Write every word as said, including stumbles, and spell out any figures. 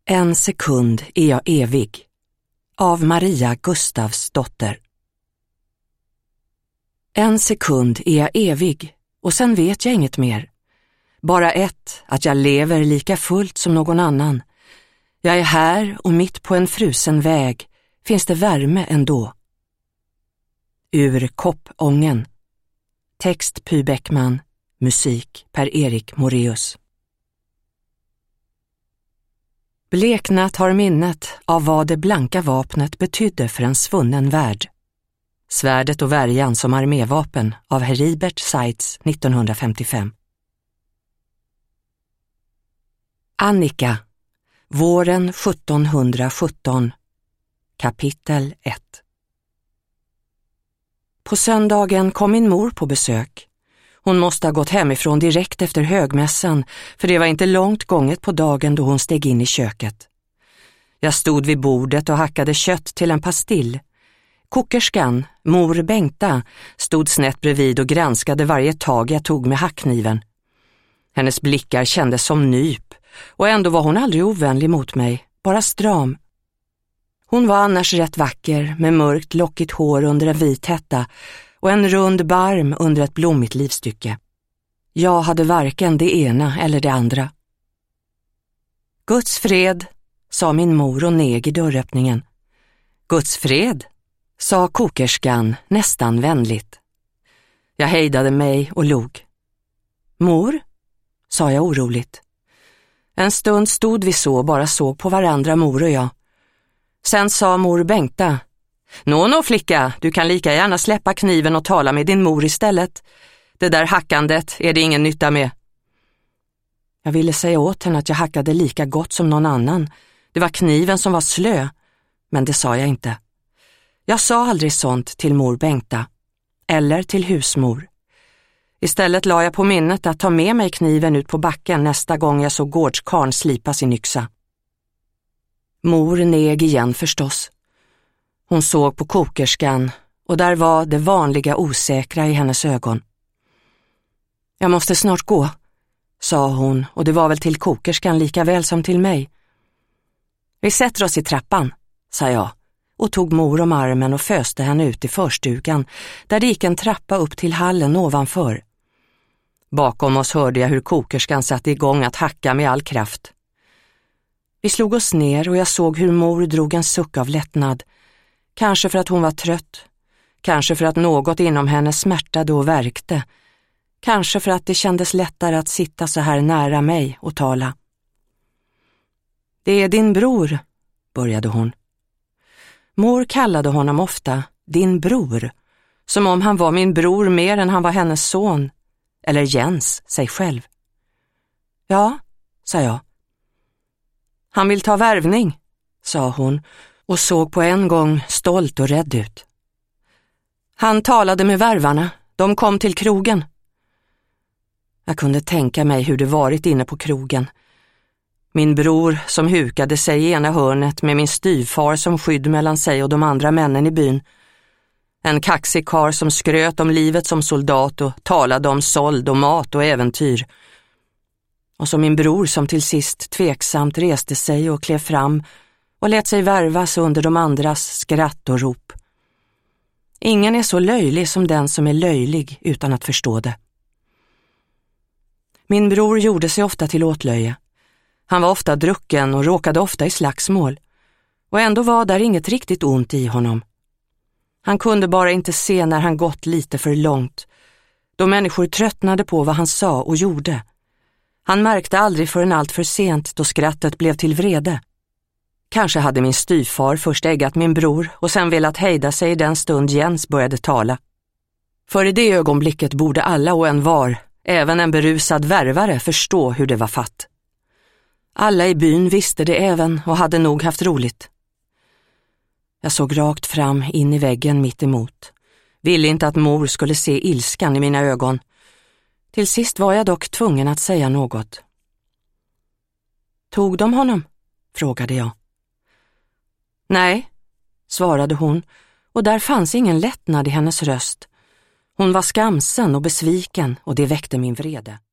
En sekund är jag evig. Av Maria Gustavsdotter. En sekund är jag evig och sen vet jag inget mer. Bara ett, att jag lever lika fullt som någon annan. Jag är här och mitt på en frusen väg finns det värme ändå. Ur Koppången. Text Py Bäckman. Musik Per-Erik Moreus. Bleknat har minnet av vad det blanka vapnet betydde för en svunnen värld. Svärdet och värjan som armévapen av Heribert Seitz nittonhundrafemtiofem. Annika. Våren sjuttonhundrasjutton. Kapitel ett. På söndagen kom min mor på besök. Hon måste ha gått hemifrån direkt efter högmässan, för det var inte långt gånget på dagen då hon steg in i köket. Jag stod vid bordet och hackade kött till en pastill. Kokerskan, mor Bengta, stod snett bredvid och granskade varje tag jag tog med hackkniven. Hennes blickar kändes som nyp, och ändå var hon aldrig ovänlig mot mig, bara stram. Hon var annars rätt vacker, med mörkt lockigt hår under en vit hätta och en rund barm under ett blommigt livstycke. Jag hade varken det ena eller det andra. Guds fred, sa min mor och neg i dörröppningen. Guds fred, sa kokerskan nästan vänligt. Jag hejdade mig och log. Mor, sa jag oroligt. En stund stod vi så och bara såg på varandra, mor och jag. Sen sa mor Bengta: Nå, nå flicka, du kan lika gärna släppa kniven och tala med din mor istället. Det där hackandet är det ingen nytta med. Jag ville säga åt henne att jag hackade lika gott som någon annan. Det var kniven som var slö, men det sa jag inte. Jag sa aldrig sånt till mor Bengta, eller till husmor. Istället la jag på minnet att ta med mig kniven ut på backen nästa gång jag såg gårdskarn slipa sin yxa. Mor neg igen förstås. Hon såg på kokerskan och där var det vanliga osäkra i hennes ögon. Jag måste snart gå, sa hon, och det var väl till kokerskan lika väl som till mig. Vi sätter oss i trappan, sa jag, och tog mor om armen och föste henne ut i förstugan, där det gick en trappa upp till hallen ovanför. Bakom oss hörde jag hur kokerskan satte igång att hacka med all kraft. Vi slog oss ner och jag såg hur mor drog en suck av lättnad. Kanske för att hon var trött, kanske för att något inom henne smärtade och värkte, kanske för att det kändes lättare att sitta så här nära mig och tala. Det är din bror, började hon. Mor kallade honom ofta din bror, som om han var min bror mer än han var hennes son, eller Jens, sig själv. Ja, sa jag. Han vill ta värvning, sa hon och såg på en gång stolt och rädd ut. Han talade med värvarna, de kom till krogen. Jag kunde tänka mig hur det varit inne på krogen. Min bror som hukade sig i ena hörnet med min styvfar som skydd mellan sig och de andra männen i byn. En kaxig karl som skröt om livet som soldat och talade om såld och mat och äventyr. Och så min bror som till sist tveksamt reste sig och klev fram och lät sig värvas under de andras skratt och rop. Ingen är så löjlig som den som är löjlig utan att förstå det. Min bror gjorde sig ofta till åtlöje. Han var ofta drucken och råkade ofta i slagsmål. Och ändå var där inget riktigt ont i honom. Han kunde bara inte se när han gått lite för långt, då människor tröttnade på vad han sa och gjorde. Han märkte aldrig förrän allt för sent, då skrattet blev till vrede. Kanske hade min styvfar först äggat min bror och sen velat hejda sig i den stund Jens började tala. För i det ögonblicket borde alla och en var, även en berusad värvare, förstå hur det var fatt. Alla i byn visste det även och hade nog haft roligt. Jag såg rakt fram in i väggen mitt emot. Ville inte att mor skulle se ilskan i mina ögon. Till sist var jag dock tvungen att säga något. Tog de honom? Frågade jag. Nej, svarade hon, och där fanns ingen lättnad i hennes röst. Hon var skamsen och besviken och det väckte min vrede.